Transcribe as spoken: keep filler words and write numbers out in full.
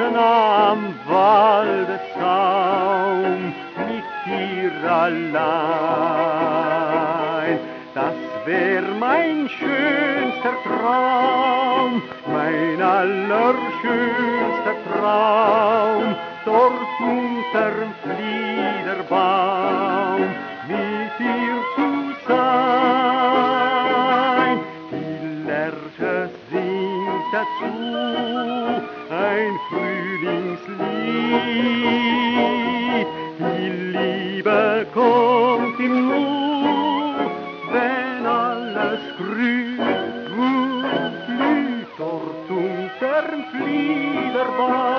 draußen am Waldessaum mit dir allein. Das wär mein schönster Traum, mein allerschönster Traum, dort unterm Fliederbaum mit dir zu sein. Die Lerche singt dazu ein Frühlingslied, die Liebe kommt im Nu, wenn alles grün und blüht dort unterm Fliederbaum.